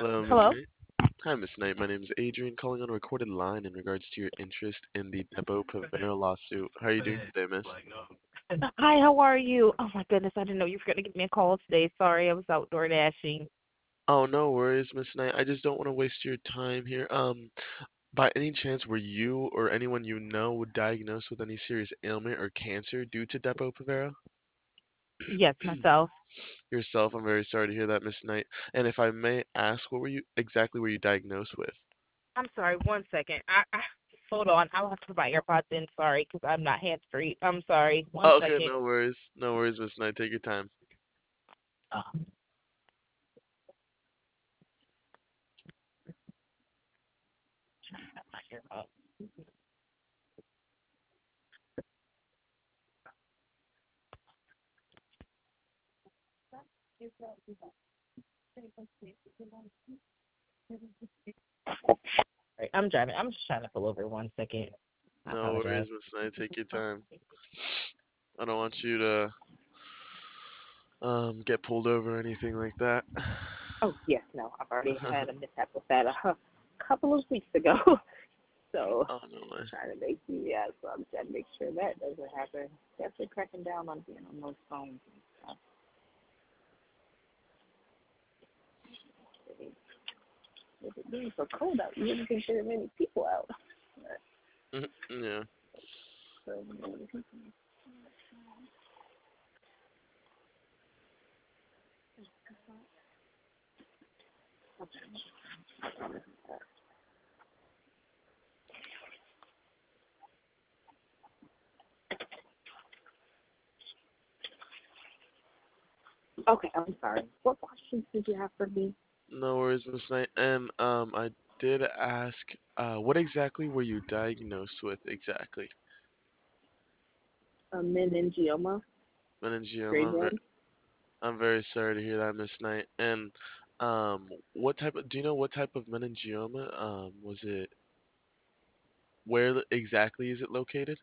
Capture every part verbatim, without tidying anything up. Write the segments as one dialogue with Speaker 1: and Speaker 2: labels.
Speaker 1: Hello, Miss
Speaker 2: Hello?
Speaker 1: Knight. Hi, Miss Knight. My name is Adrian, calling on a recorded line in regards to your interest in the Depo Provera lawsuit. How are you doing today, Miss?
Speaker 2: Hi, how are you? Oh my goodness, I didn't know you were going to give me a call today. Sorry, I was outdoor dashing.
Speaker 1: Oh, no worries, Miss Knight. I just don't want to waste your time here. Um, by any chance, were you or anyone you know diagnosed with any serious ailment or cancer due to Depo Provera?
Speaker 2: Yes, myself.
Speaker 1: Yourself, I'm very sorry to hear that, Miss Knight. And if I may ask, what were you exactly were you diagnosed with?
Speaker 2: I'm sorry, one second. I, I hold on. I'll have to put my AirPods in. Sorry, because I'm not hands free. I'm sorry. One
Speaker 1: Oh, okay,
Speaker 2: second.
Speaker 1: no worries. No worries, Miss Knight. Take your time.
Speaker 2: Oh, my AirPods. Right, I'm driving. I'm just trying to pull over. One second. I
Speaker 1: No
Speaker 2: apologize.
Speaker 1: worries, Miss Knight. Take your time. I don't want you to um get pulled over or anything like that.
Speaker 2: Oh yes, no. I've already had a mishap with that a hu- couple of weeks ago. So
Speaker 1: Oh no way.
Speaker 2: trying to make yeah, so I'm trying to make sure that doesn't happen. Definitely cracking down on being on those phones and stuff. With it being so cold out, you wouldn't think there were many people out. But
Speaker 1: Yeah.
Speaker 2: so many people. Okay, I'm sorry. What questions did you have for me?
Speaker 1: No worries, Miss Knight. And um I did ask uh what exactly were you diagnosed with exactly?
Speaker 2: A meningioma,
Speaker 1: Meningioma.
Speaker 2: grade
Speaker 1: I'm very,
Speaker 2: one.
Speaker 1: I'm very sorry to hear that, Miss Knight. And um what type of do you know what type of meningioma? Um was it where exactly is it located?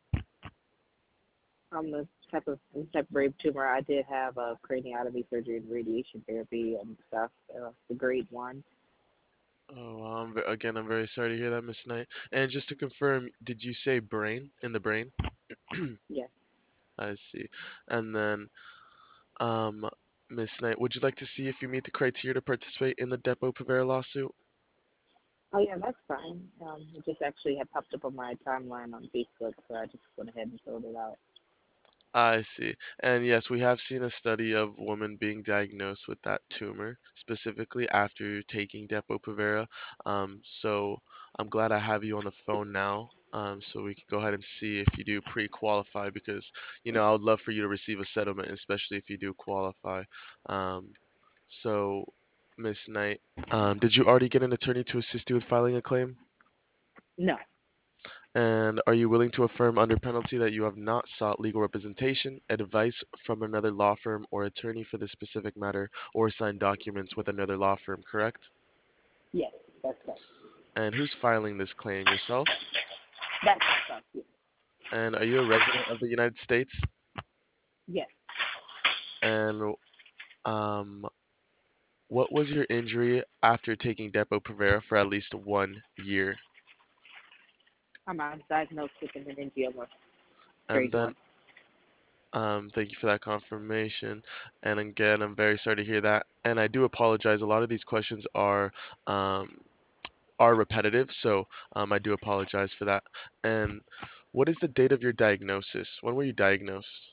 Speaker 2: I'm the type of the type of brave tumor. I did have a craniotomy surgery and radiation therapy and stuff. Uh, the grade one.
Speaker 1: Oh, well, I'm, ve- again, I'm very sorry to hear that, Miss Knight. And just to confirm, did you say brain in the brain?
Speaker 2: Yes.
Speaker 1: I see. And then, um, Miss Knight, would you like to see if you meet the criteria to participate in the Depo Provera lawsuit?
Speaker 2: Oh yeah, that's fine. Um, it just actually had popped up on my timeline on Facebook, so I just went ahead and filled it out.
Speaker 1: I see. And yes, we have seen a study of women being diagnosed with that tumor, specifically after taking Depo-Provera. Um, so I'm glad I have you on the phone now, um, so we can go ahead and see if you do pre-qualify because, you know, I would love for you to receive a settlement, especially if you do qualify. Um, so, Miss Knight, um, did you already get an attorney to assist you with filing a claim?
Speaker 2: No.
Speaker 1: And are you willing to affirm under penalty that you have not sought legal representation, advice from another law firm or attorney for this specific matter, or signed documents with another law firm, correct?
Speaker 2: Yes, that's right.
Speaker 1: And who's filing this claim? Yourself?
Speaker 2: That's myself. Yes.
Speaker 1: And are you a resident of the United States?
Speaker 2: Yes.
Speaker 1: And um, what was your injury after taking Depo-Provera for at least one year?
Speaker 2: I'm uh, diagnosed with a meningioma,
Speaker 1: And
Speaker 2: grade
Speaker 1: then,
Speaker 2: one.
Speaker 1: um, thank you for that confirmation. And again, I'm very sorry to hear that. And I do apologize. A lot of these questions are um, are repetitive, so um, I do apologize for that. And what is the date of your diagnosis? When were you diagnosed?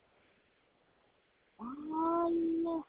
Speaker 2: Um,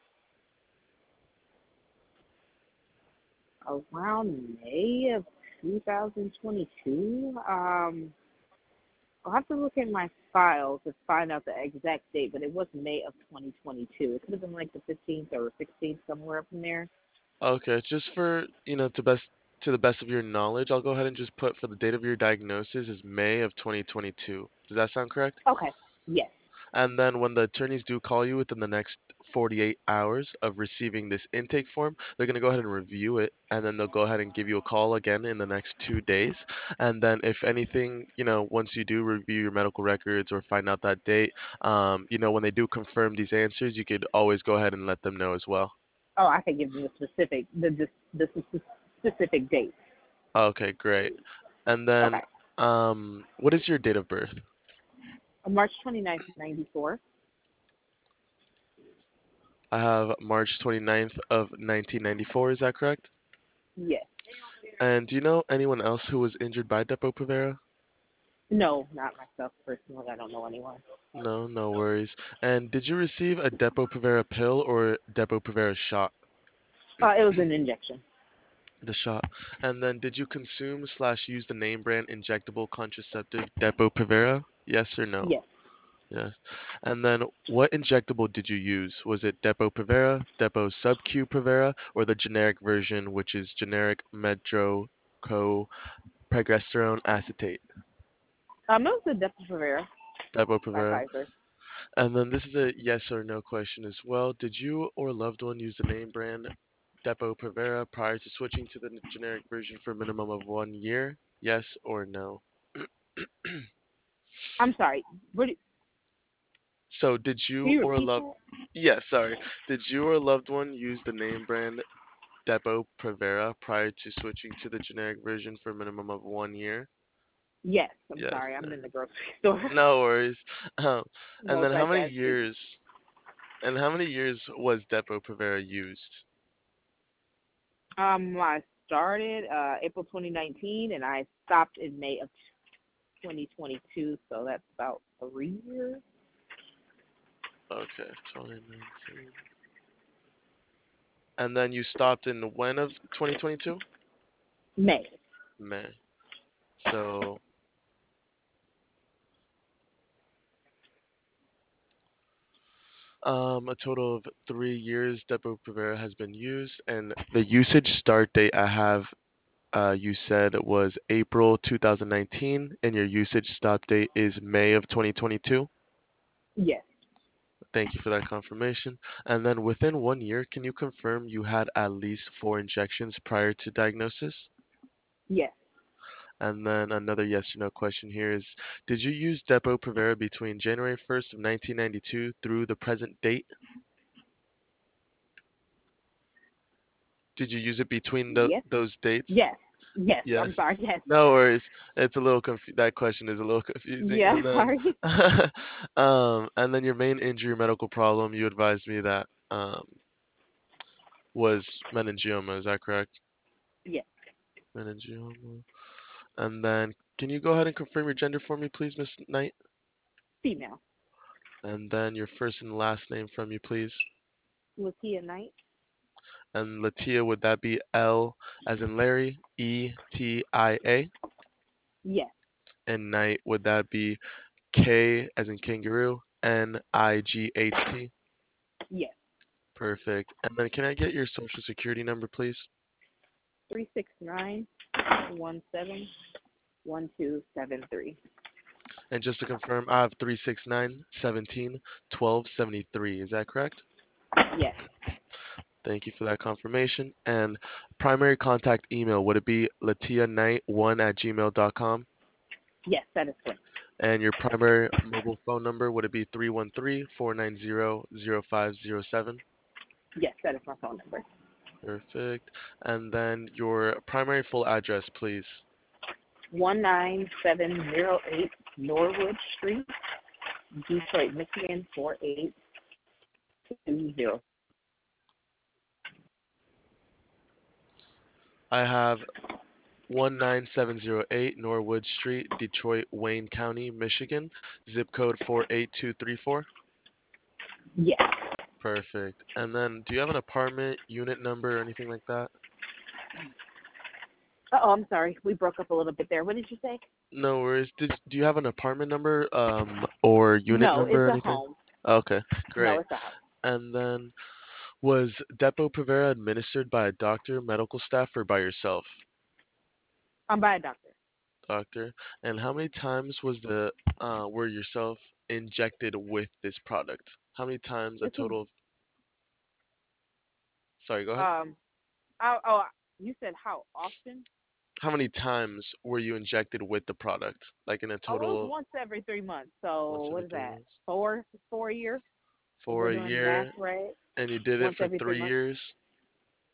Speaker 2: around May of two thousand twenty-two. Um, I'll have to look in my file to find out the exact date, but it was May of twenty twenty-two. It could have been like the fifteenth or sixteenth, somewhere up in there.
Speaker 1: Okay, just for, you know, to best to the best of your knowledge, I'll go ahead and just put for the date of your diagnosis is May of twenty twenty-two. Does that sound correct?
Speaker 2: Okay. Yes.
Speaker 1: And then when the attorneys do call you within the next forty-eight hours of receiving this intake form, they're going to go ahead and review it, and then they'll go ahead and give you a call again in the next two days. And then if anything, you know, once you do review your medical records or find out that date, um, you know, when they do confirm these answers, you could always go ahead and let them know as well.
Speaker 2: Oh, I can give you the specific the the, the, s- specific date.
Speaker 1: Okay, great. And then,
Speaker 2: Okay.
Speaker 1: um, what is your date of birth?
Speaker 2: March twenty-ninth, ninety-four.
Speaker 1: I have March twenty-ninth of nineteen ninety-four, is that correct?
Speaker 2: Yes.
Speaker 1: And do you know anyone else who was injured by Depo-Provera?
Speaker 2: No, not myself personally. I don't know anyone.
Speaker 1: No, no worries. And did you receive a Depo-Provera pill or Depo-Provera shot?
Speaker 2: Uh, it was an injection.
Speaker 1: The shot. And then did you consume slash use the name brand injectable contraceptive Depo-Provera? Yes or no?
Speaker 2: Yes.
Speaker 1: Yes. And then what injectable did you use? Was it Depo-Provera, Depo Sub-Q Provera, or the generic version, which is generic medrocoprgesterone acetate?
Speaker 2: Um, it was a Depo-Provera by
Speaker 1: Depo-Provera.
Speaker 2: Pfizer.
Speaker 1: And then this is a yes or no question as well. Did you or loved one use the name brand Depo-Provera prior to switching to the generic version for a minimum of one year? Yes or no?
Speaker 2: I'm sorry. What? Do,
Speaker 1: So did
Speaker 2: can
Speaker 1: you
Speaker 2: you
Speaker 1: or
Speaker 2: repeat
Speaker 1: love
Speaker 2: that?
Speaker 1: Yes, sorry. Did you or loved one use the name brand Depo-Provera prior to switching to the generic version for a minimum of one year?
Speaker 2: Yes. I'm
Speaker 1: Yes.
Speaker 2: sorry. I'm
Speaker 1: uh,
Speaker 2: in the grocery store.
Speaker 1: No worries. Um, and then how many
Speaker 2: Multitasking.
Speaker 1: years and how many years was Depo-Provera used?
Speaker 2: Um, I started uh, April twenty nineteen, and I stopped in May of twenty twenty-two. So that's about three years.
Speaker 1: Okay, twenty nineteen. And then you stopped in when of twenty twenty-two?
Speaker 2: May.
Speaker 1: May. So, um, a total of three years Depo-Provera has been used, and the usage start date I have, uh, you said was April two thousand nineteen, and your usage stop date is May of twenty twenty-two.
Speaker 2: Yes.
Speaker 1: Thank you for that confirmation. And then within one year, can you confirm you had at least four injections prior to diagnosis?
Speaker 2: Yes.
Speaker 1: And then another yes or no question here is, did you use Depo-Provera between January first of nineteen ninety-two through the present date? Did you use it between tho-
Speaker 2: Yes.
Speaker 1: those dates?
Speaker 2: Yes. Yes. I'm
Speaker 1: Yes.
Speaker 2: sorry. Yes.
Speaker 1: No worries. It's a little confu- that question is a little confusing.
Speaker 2: Yeah.
Speaker 1: And then,
Speaker 2: Sorry.
Speaker 1: um, and then your main injury medical problem, you advised me that um was meningioma. Is that correct?
Speaker 2: Yes.
Speaker 1: Meningioma. And then, can you go ahead and confirm your gender for me, please, Miss Knight?
Speaker 2: Female.
Speaker 1: And then your first and last name from you, please.
Speaker 2: Latia Knight.
Speaker 1: And Latia, would that be L as in Larry, E T I A?
Speaker 2: Yes.
Speaker 1: And Knight, would that be K as in kangaroo, N I G H T?
Speaker 2: Yes.
Speaker 1: Perfect. And then can I get your social security number, please?
Speaker 2: Three six nine one seven one two seven three.
Speaker 1: And just to confirm, I have three six nine seventeen twelve seventy-three. Is that correct?
Speaker 2: Yes.
Speaker 1: Thank you for that confirmation. And primary contact email, would it be latia knight one at gmail dot com?
Speaker 2: Yes. That is correct.
Speaker 1: And your primary mobile phone number, would it be three one three four nine zero zero five zero seven?
Speaker 2: Yes. That is my phone number.
Speaker 1: Perfect. And then your primary full address, please.
Speaker 2: One nine seven zero eight Norwood Street, Detroit, Michigan four eight two zero.
Speaker 1: I have one nine seven zero eight Norwood Street, Detroit, Wayne County, Michigan, zip code four eight two three four.
Speaker 2: Yes.
Speaker 1: Perfect. And then do you have an apartment, unit number, or anything like that?
Speaker 2: Oh, I'm sorry. We broke up a little bit there. What did you say?
Speaker 1: No worries. Did, do you have an apartment number, um, or unit
Speaker 2: No,
Speaker 1: number
Speaker 2: it's
Speaker 1: or
Speaker 2: a
Speaker 1: anything?
Speaker 2: home.
Speaker 1: Okay,
Speaker 2: No,
Speaker 1: great.
Speaker 2: it's a house.
Speaker 1: And then was Depo-Provera administered by a doctor, medical staff, or by yourself?
Speaker 2: I'm by a doctor.
Speaker 1: Doctor. And how many times was the uh were yourself injected with this product? How many times a
Speaker 2: This was
Speaker 1: total of, sorry, go ahead.
Speaker 2: um. Oh, oh, you said how often?
Speaker 1: How many times were you injected with the product? Like in a
Speaker 2: Oh, it was
Speaker 1: total of
Speaker 2: once every three months. So
Speaker 1: once
Speaker 2: what
Speaker 1: every
Speaker 2: is
Speaker 1: three
Speaker 2: that?
Speaker 1: months?
Speaker 2: Four, four a year? If
Speaker 1: For
Speaker 2: we're
Speaker 1: a
Speaker 2: doing the math
Speaker 1: year,
Speaker 2: right,
Speaker 1: and you did it
Speaker 2: once
Speaker 1: for
Speaker 2: every three
Speaker 1: three
Speaker 2: months.
Speaker 1: years?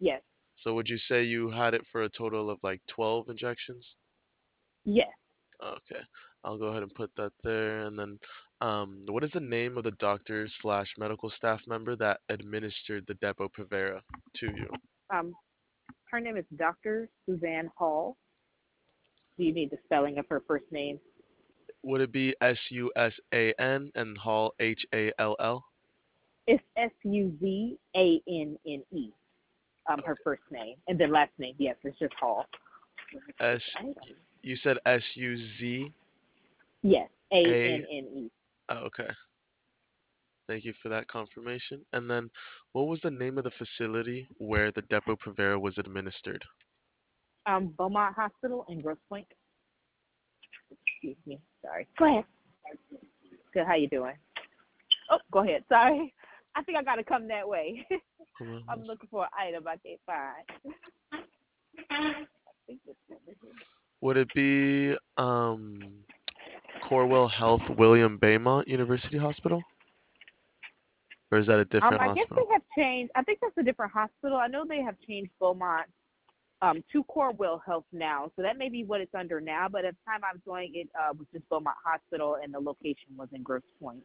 Speaker 2: Yes,
Speaker 1: So would you say you had it for a total of like twelve injections?
Speaker 2: yes.
Speaker 1: Okay, I'll go ahead and put that there. And then, um, what is the name of the doctor slash medical staff member that administered the Depo-Provera to you?
Speaker 2: Um, her name is Doctor Suzanne Hall. Do you need the spelling of her first name?
Speaker 1: Would it be S U S A N and Hall H A L L?
Speaker 2: It's S U Z A N N E. Um, her first name and then last name. Yes, it's just Hall.
Speaker 1: S, you said S U Z
Speaker 2: Yes, A
Speaker 1: A.
Speaker 2: N N E.
Speaker 1: Oh, okay. Thank you for that confirmation. And then, what was the name of the facility where the Depo-Provera was administered?
Speaker 2: Um, Beaumont Hospital in Grosse Pointe. Excuse me. Sorry. Go ahead. Good. How you doing? Oh, go ahead. Sorry. I think I gotta come that way. I'm looking for an item I can't find. I think it's over here.
Speaker 1: Would it be um, Corewell Health William Baymont University Hospital? Or is that a
Speaker 2: Um,
Speaker 1: different
Speaker 2: I guess they
Speaker 1: hospital?
Speaker 2: have changed. I think that's a different hospital. I know they have changed Beaumont um, to Corewell Health now, so that may be what it's under now. But at the time I was going, it uh, was just Beaumont Hospital, and the location was in Grosse Pointe.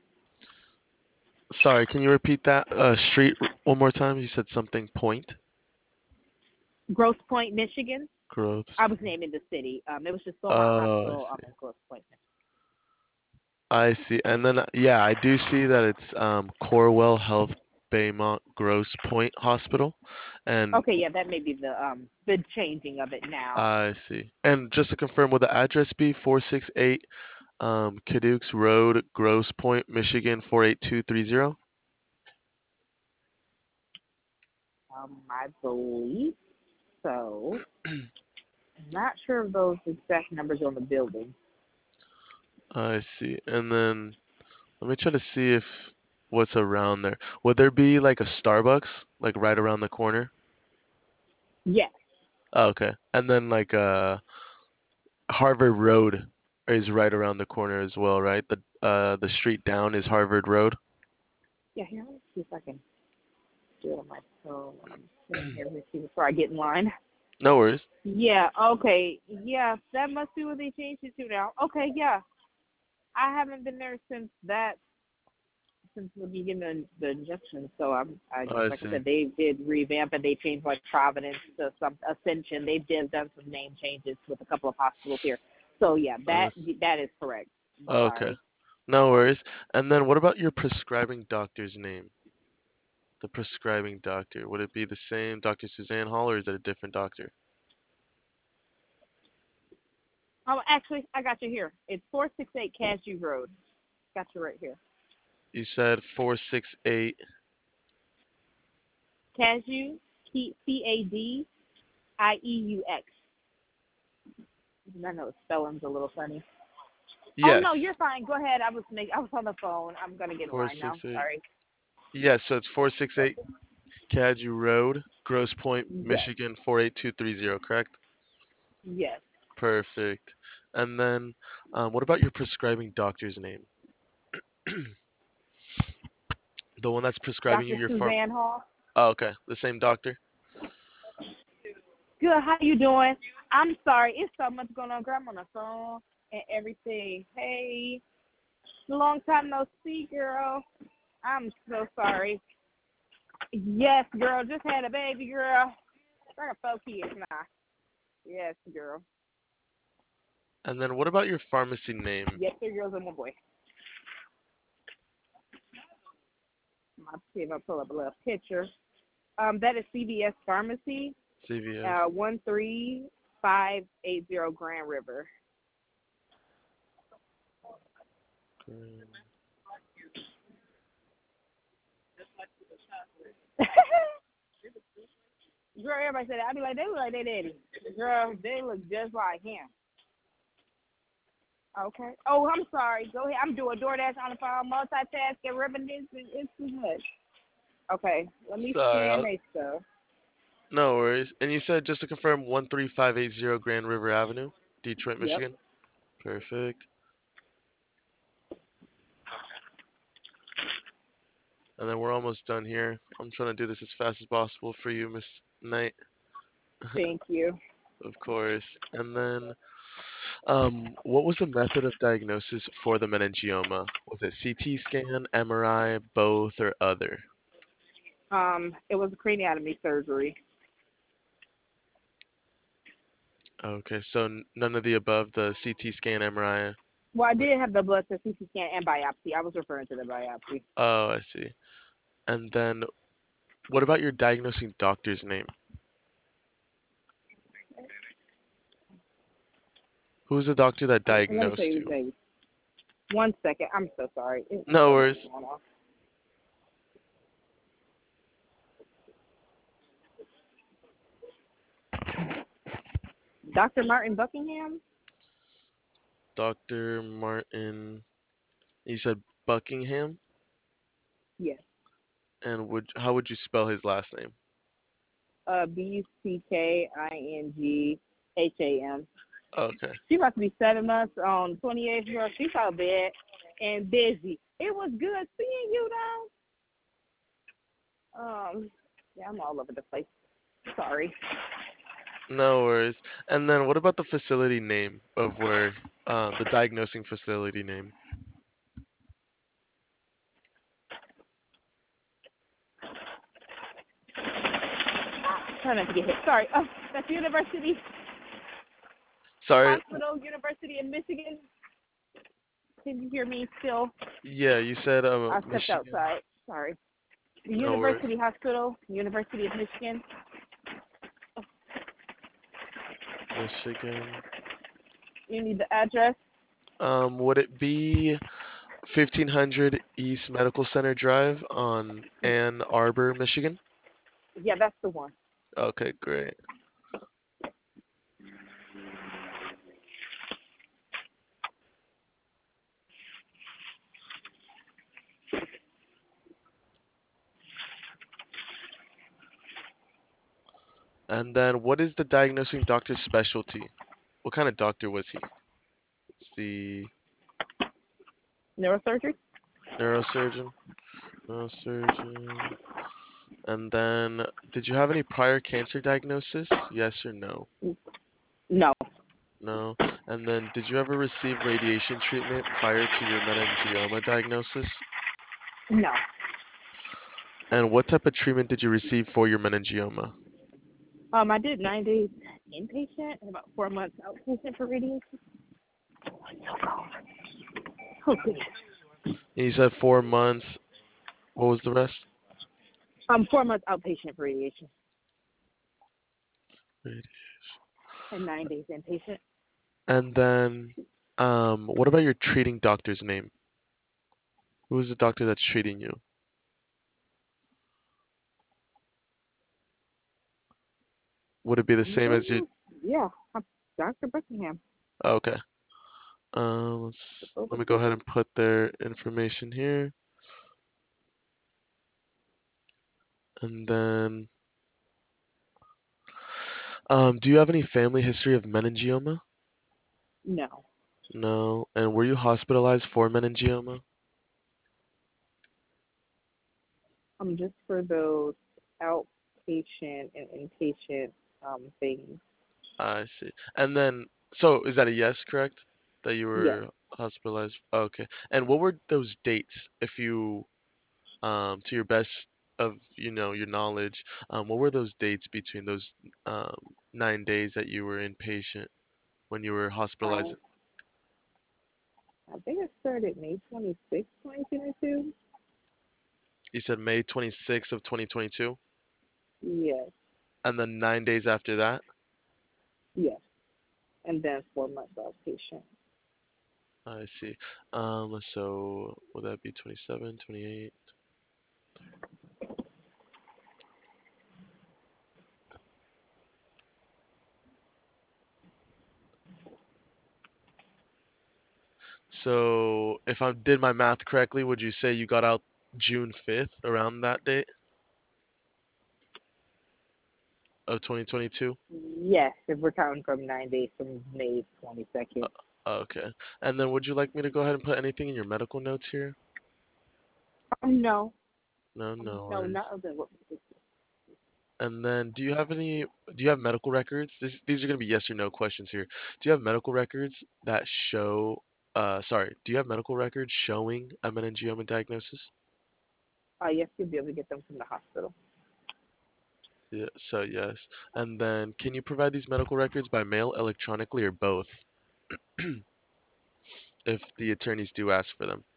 Speaker 1: Sorry, can you repeat that uh, street one more time? You said something point?
Speaker 2: Grosse Pointe, Michigan.
Speaker 1: Groves.
Speaker 2: I was naming the city. Um, it was just Beaumont
Speaker 1: Oh, I
Speaker 2: Hospital um,
Speaker 1: see.
Speaker 2: in Grosse Pointe.
Speaker 1: I see. And then, uh, yeah, I do see that it's um, Corewell Health Baymont Grosse Point Hospital. And
Speaker 2: Okay, yeah, that may be the um the changing of it now.
Speaker 1: I see. And just to confirm, will the address be four six eight um, Cadux Road, Grosse Point, Michigan four eight two three zero?
Speaker 2: Um, I believe so. I'm not sure of those exact numbers on the building.
Speaker 1: I see. And then let me try to see if what's around there. Would there be like a Starbucks like right around the corner?
Speaker 2: Yes,
Speaker 1: Oh, okay. And then like uh Harvard Road is right around the corner as well, right? The uh the street down is Harvard Road.
Speaker 2: yeah. Here, let me see if I can do it on my phone when I'm sitting here. Let me see before I get in line.
Speaker 1: No worries.
Speaker 2: Yeah. Okay. Yeah, that must be what they changed it to now. Okay. Yeah, I haven't been there since that since the beginning of the injection. So I'm, I
Speaker 1: I
Speaker 2: like I
Speaker 1: see.
Speaker 2: said, they did revamp and they changed like Providence to some Ascension. They've did done some name changes with a couple of hospitals here. So yeah,
Speaker 1: Uh,
Speaker 2: that that is correct. I'm
Speaker 1: okay.
Speaker 2: sorry.
Speaker 1: No worries. And then what about your prescribing doctor's name? The prescribing doctor. Would it be the same Doctor Suzanne Hall or is it a different doctor?
Speaker 2: Oh, actually, I got you here. It's four six eight Cashew Road. Got you right here.
Speaker 1: You said four six eight.
Speaker 2: Cashew, C A D I E U X. I know the spelling's a little funny. Oh no,
Speaker 1: Yes.
Speaker 2: you're fine. Go ahead. I was make, I was on the phone. I'm gonna get in line now.
Speaker 1: four six eight.
Speaker 2: Sorry.
Speaker 1: Yes, so it's four six eight Cadue Road, Grosse Pointe,
Speaker 2: Yes.
Speaker 1: Michigan four eight two three zero, correct?
Speaker 2: Yes.
Speaker 1: Perfect. And then, um, what about your prescribing doctor's name? The one that's prescribing you
Speaker 2: Doctor
Speaker 1: your farm.
Speaker 2: Suzanne Hall.
Speaker 1: Oh, okay. The same doctor?
Speaker 2: Good. How you doing? I'm sorry. It's so much going on. Girl, I'm on the phone and everything. Hey, long time no see, girl. I'm so sorry. Yes, girl. Just had a baby, girl. I got four kids now. Yes, girl.
Speaker 1: And then what about your pharmacy name?
Speaker 2: Yes, three girls and one boy. I'll see if I pull up a little picture. Um, that is C V S Pharmacy, uh,
Speaker 1: C V S.
Speaker 2: one three five eight zero Grand River. Girl, everybody said that. I'd be like, they look like their daddy. Girl, they look just like him. Okay. Oh, I'm sorry. Go ahead. I'm doing DoorDash on the phone, multitasking, ripping this. It's too much. Okay. Let me
Speaker 1: Sorry,
Speaker 2: scan
Speaker 1: I'll,
Speaker 2: they stuff.
Speaker 1: no worries. And you said just to confirm one three five eight zero Grand River Avenue, Detroit,
Speaker 2: Yep.
Speaker 1: Michigan. Perfect. And then we're almost done here. I'm trying to do this as fast as possible for you, Miss night,
Speaker 2: Thank you.
Speaker 1: of course. And then, um, what was the method of diagnosis for the meningioma? Was it C T scan, M R I, both, or other?
Speaker 2: Um, it was a craniotomy surgery.
Speaker 1: Okay, so n- none of the above, the C T scan, M R I.
Speaker 2: Well, I
Speaker 1: Were-
Speaker 2: did have the blood test, C T scan, and biopsy. I was referring to the biopsy.
Speaker 1: Oh, I see. And then, what about your diagnosing doctor's name? Who's the doctor that
Speaker 2: Um, let me tell
Speaker 1: diagnosed
Speaker 2: you
Speaker 1: you?
Speaker 2: his name. One second. I'm so sorry. It's
Speaker 1: No
Speaker 2: so much
Speaker 1: worries.
Speaker 2: going on. Doctor Martin Buckingham?
Speaker 1: doctor Martin. You said Buckingham,
Speaker 2: Yes.
Speaker 1: and would how would you spell his last name?
Speaker 2: Uh, B U C K I N G H A M.
Speaker 1: Okay.
Speaker 2: She must be seven months on twenty-eighth, girl. She's so bad and busy. It was good seeing you, though. Um, yeah, I'm all over the place. Sorry.
Speaker 1: No worries. And then what about the facility name of where uh, the diagnosing facility name?
Speaker 2: Try not to get hit. Sorry. Oh, that's University
Speaker 1: Sorry.
Speaker 2: Hospital, University of Michigan. Can you hear me still?
Speaker 1: Yeah, you said uh,
Speaker 2: I stepped
Speaker 1: Michigan.
Speaker 2: outside. Sorry. The
Speaker 1: No worries.
Speaker 2: University Hospital, University of Michigan.
Speaker 1: Michigan.
Speaker 2: You need the address?
Speaker 1: Um, would it be fifteen hundred East Medical Center Drive on Ann Arbor, Michigan?
Speaker 2: Yeah, that's the one.
Speaker 1: Okay, great. And then what is the diagnosing doctor's specialty? What kind of doctor was he? It's the
Speaker 2: Neurosurgery?
Speaker 1: neurosurgeon. Neurosurgeon. And then, did you have any prior cancer diagnosis? Yes or no?
Speaker 2: No.
Speaker 1: No. And then, did you ever receive radiation treatment prior to your meningioma diagnosis?
Speaker 2: No.
Speaker 1: And what type of treatment did you receive for your meningioma?
Speaker 2: Um, I did nine days inpatient and about four months outpatient for radiation. Oh, goodness.
Speaker 1: And you said four months. What was the rest?
Speaker 2: Um, four months outpatient for radiation
Speaker 1: Radi-
Speaker 2: and nine days inpatient.
Speaker 1: And then, um, what about your treating doctor's name? Who is the doctor that's treating you? Would it be the same as your?
Speaker 2: Yeah, Doctor Buckingham.
Speaker 1: Okay. Um, let's, let me go ahead and put their information here. And then, um, do you have any family history of meningioma?
Speaker 2: No,
Speaker 1: No. And were you hospitalized for meningioma?
Speaker 2: um, just for those outpatient and inpatient um things.
Speaker 1: I see. And then, so is that a yes, correct? That you
Speaker 2: Yes.
Speaker 1: were hospitalized? Okay. And what were those dates, if you, um, to your best of, you know, your knowledge, um, what were those dates between those um, nine days that you were inpatient when you were hospitalized?
Speaker 2: Um, I think it started May twenty-sixth, twenty twenty-two.
Speaker 1: You said May twenty-sixth of twenty twenty-two,
Speaker 2: Yes,
Speaker 1: and then nine days after that?
Speaker 2: yes, and then four months outpatient.
Speaker 1: I see. Um, so would that be twenty-seven, twenty-eight? So if I did my math correctly, would you say you got out June fifth around that date of twenty twenty-two?
Speaker 2: Yes, if we're counting from nine days from May
Speaker 1: Uh,
Speaker 2: twenty-second.
Speaker 1: okay. And then would you like me to go ahead and put anything in your medical notes here?
Speaker 2: Um, no,
Speaker 1: No,
Speaker 2: um,
Speaker 1: no
Speaker 2: no,
Speaker 1: worries.
Speaker 2: not other.
Speaker 1: And then, do you have any? Do you have medical records? This, these are going to be yes or no questions here. Do you have medical records that show? Uh, sorry. Do you have medical records showing a meningioma diagnosis?
Speaker 2: Uh, yes, you'll be able to get them from the hospital.
Speaker 1: Yeah. So yes. And then, can you provide these medical records by mail, electronically, or both, if the attorneys do ask for them?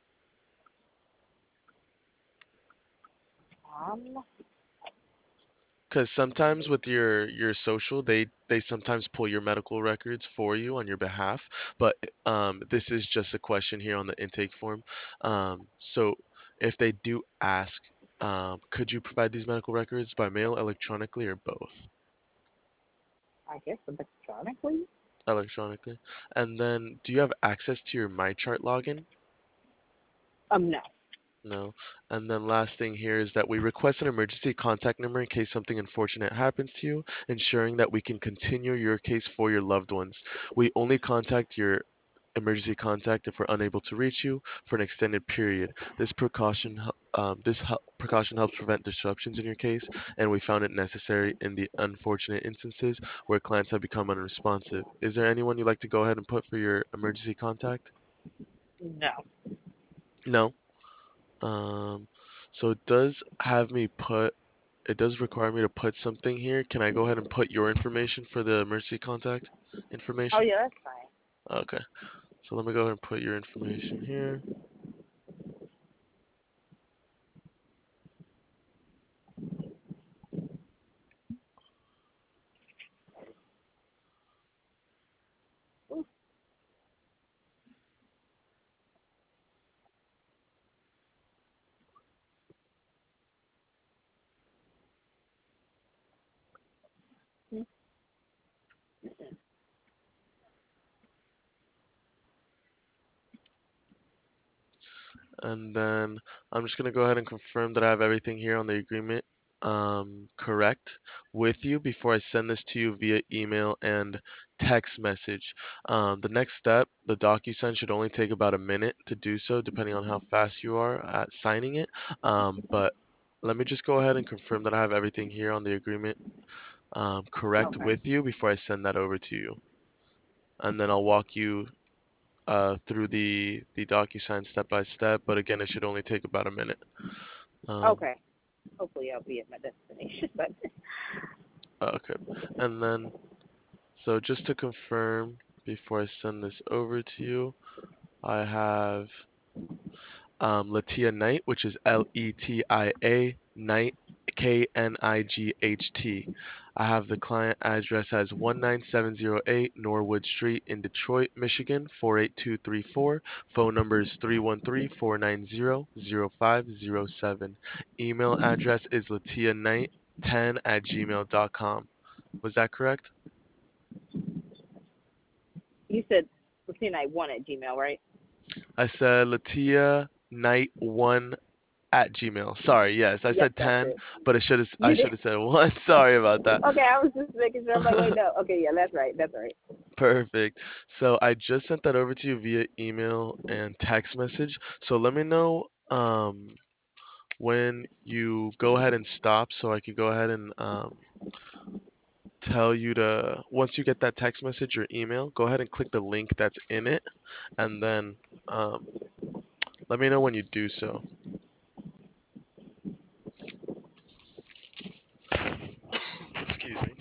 Speaker 2: Um,
Speaker 1: Because sometimes with your your social, they they sometimes pull your medical records for you on your behalf. But um, this is just a question here on the intake form. Um, so if they do ask, um, could you provide these medical records by mail, electronically, or both?
Speaker 2: I guess electronically.
Speaker 1: Electronically. And then, do you have access to your MyChart login?
Speaker 2: Um, no.
Speaker 1: No. And then last thing here is that we request an emergency contact number in case something unfortunate happens to you, ensuring that we can continue your case for your loved ones. We only contact your emergency contact if we're unable to reach you for an extended period. This precaution hel- um, this hel- precaution helps prevent disruptions in your case, and we found it necessary in the unfortunate instances where clients have become unresponsive. Is there anyone you'd like to go ahead and put for your emergency contact?
Speaker 2: No.
Speaker 1: No. Um, so it does have me put, it does require me to put something here. Can I go ahead and put your information for the emergency contact
Speaker 2: Oh
Speaker 1: information?
Speaker 2: yeah, that's fine.
Speaker 1: Okay, so let me go ahead and put your information here. And then I'm just gonna go ahead and confirm that I have everything here on the agreement um, correct with you before I send this to you via email and text message. Um, the next step, the DocuSign should only take about a minute to do so, depending on how fast you are at signing it. Um, but let me just go ahead and confirm that I have everything here on the agreement um, correct
Speaker 2: Okay.
Speaker 1: with you before I send that over to you. And then I'll walk you uh, through the the DocuSign step by step. But again, it should only take about a minute. Um,
Speaker 2: Okay. Hopefully, I'll be at my destination. But
Speaker 1: okay, and then so just to confirm before I send this over to you, I have um, Latia Knight, which is L E T I A Knight, K N I G H T. I have the client address as one nine seven zero eight Norwood Street in Detroit, Michigan four eight two three four. Phone number is three one three, four nine zero, zero five zero seven. Email address is latia knight ten at gmail dot com. Was that correct?
Speaker 2: you said Latina I one at Gmail, right?
Speaker 1: I said Latia Knight one at Gmail. Sorry, yes, I
Speaker 2: Yep,
Speaker 1: said
Speaker 2: that's
Speaker 1: ten,
Speaker 2: it.
Speaker 1: but it should have I
Speaker 2: You did.
Speaker 1: should have said one. Sorry about that.
Speaker 2: Okay, I was just making sure. I'm like, wait, no. Okay, yeah, that's right. That's right.
Speaker 1: Perfect. So I just sent that over to you via email and text message. So let me know um when you go ahead and stop so I could go ahead and um tell you to once you get that text message or email, go ahead and click the link that's in it and then um let me know when you do so. Excuse me.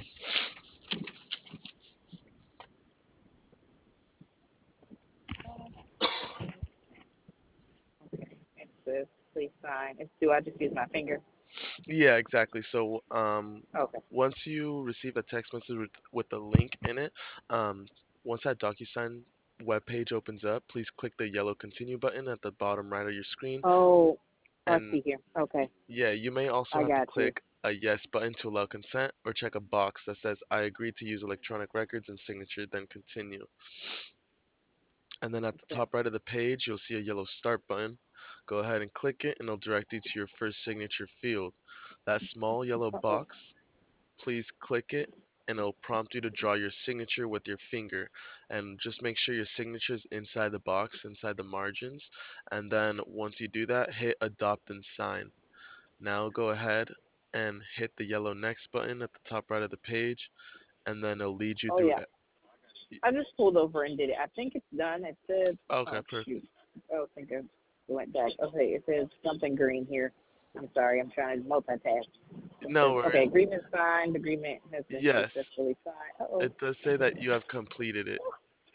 Speaker 2: Okay. It says please sign. It's, do I just use my finger?
Speaker 1: Yeah, exactly. So, um,
Speaker 2: Okay.
Speaker 1: once you receive a text message with, with the link in it, um, once that DocuSign web page opens up, please click the yellow continue button at the bottom right of your screen.
Speaker 2: Oh, I
Speaker 1: And
Speaker 2: see here. Okay,
Speaker 1: yeah, you may also
Speaker 2: I
Speaker 1: have to
Speaker 2: got you.
Speaker 1: click a yes button to allow consent or check a box that says I agree to use electronic records and signature, then continue. And then at the
Speaker 2: Okay.
Speaker 1: top right of the page, you'll see a yellow start button. Go ahead and click it, and it'll direct you to your first signature field. That small yellow
Speaker 2: Uh-oh.
Speaker 1: box, please click it and it'll prompt you to draw your signature with your finger, and just make sure your signature is inside the box, inside the margins, and then once you do that, hit adopt and sign. Now go ahead and hit the yellow next button at the top right of the page, and then it'll lead you
Speaker 2: Oh
Speaker 1: through
Speaker 2: yeah,
Speaker 1: e-
Speaker 2: I just pulled over and did it. I think it's done. It says,
Speaker 1: Okay,
Speaker 2: oh
Speaker 1: perfect.
Speaker 2: shoot, oh, I think I went back. Okay, it says something green here. I'm sorry, I'm trying to multitask. It
Speaker 1: No
Speaker 2: says, okay,
Speaker 1: worries.
Speaker 2: agreement signed. Agreement has been
Speaker 1: Yes,
Speaker 2: successfully signed. Uh oh.
Speaker 1: it does say that you have completed it.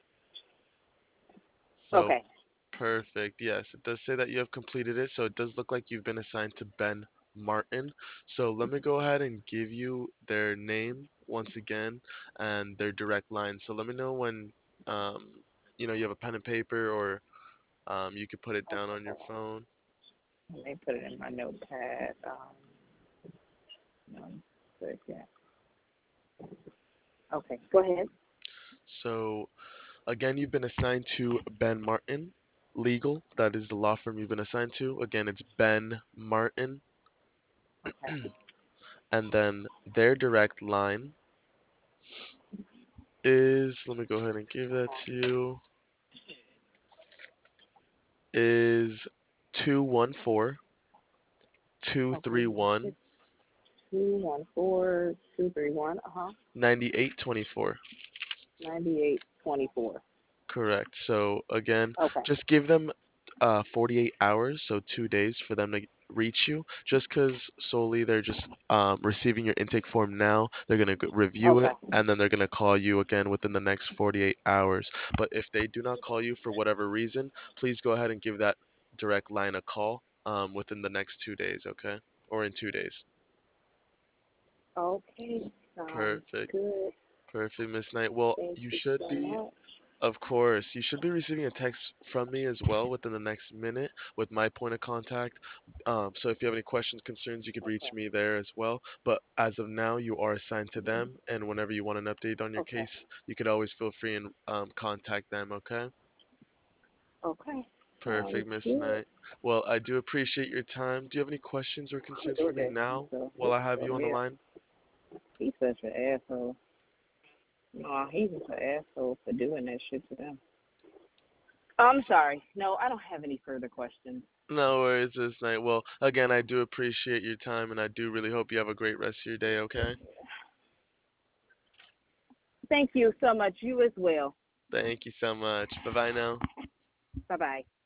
Speaker 1: So
Speaker 2: Okay.
Speaker 1: perfect. Yes, it does say that you have completed it. So it does look like you've been assigned to Ben Martin. So let me go ahead and give you their name once again and their direct line. So let me know when um, you know you have a pen and paper, or um, you could put it down
Speaker 2: Okay.
Speaker 1: on your
Speaker 2: Hold
Speaker 1: phone.
Speaker 2: on. Let me put it in my notepad. Um, one second. Okay. Go ahead.
Speaker 1: So again, you've been assigned to Ben Martin Legal. That is the law firm you've been assigned to. Again, it's Ben Martin.
Speaker 2: Okay.
Speaker 1: And then their direct line is, let me go ahead and give that to you, is two one four, two
Speaker 2: Okay.
Speaker 1: three one,
Speaker 2: Two one four two three one. Uh huh.
Speaker 1: nine eight two four.
Speaker 2: Ninety eight twenty four.
Speaker 1: Correct. So again,
Speaker 2: Okay.
Speaker 1: just give them uh, forty-eight hours, so two days for them to reach you. Just because solely they're just um, receiving your intake form now, they're gonna g- review
Speaker 2: Okay.
Speaker 1: it and then they're gonna call you again within the next forty-eight hours. But if they do not call you for whatever reason, please go ahead and give that direct line a call um, within the next two days, okay? Or in two days.
Speaker 2: Okay. Sounds
Speaker 1: Perfect.
Speaker 2: good.
Speaker 1: Perfect, Miss Knight. Well,
Speaker 2: Thank
Speaker 1: you
Speaker 2: you
Speaker 1: should
Speaker 2: so
Speaker 1: be.
Speaker 2: much.
Speaker 1: Of course, you should be receiving a text from me as well within the next minute with my point of contact. Um, so if you have any questions, concerns, you could reach
Speaker 2: Okay.
Speaker 1: me there as well. But as of now, you are assigned to them, and whenever you want an update on your
Speaker 2: Okay.
Speaker 1: case, you could always feel free and um, contact them. Okay?
Speaker 2: Okay. Sounds
Speaker 1: Perfect, Miss
Speaker 2: good.
Speaker 1: Knight. Well, I do appreciate your time. Do you have any questions or
Speaker 2: Oh,
Speaker 1: concerns for me
Speaker 2: DoorDash.
Speaker 1: now
Speaker 2: So,
Speaker 1: while I have
Speaker 2: so
Speaker 1: you on the
Speaker 2: yeah,
Speaker 1: line?
Speaker 2: he's such an asshole. No, he's just an asshole for doing that shit to them. I'm sorry. No, I don't have any further questions.
Speaker 1: No worries, Miss Knight. Well, again, I do appreciate your time, and I do really hope you have a great rest of your day. Okay?
Speaker 2: Thank you so much. You as well.
Speaker 1: Thank you so much. Bye bye now.
Speaker 2: Bye bye.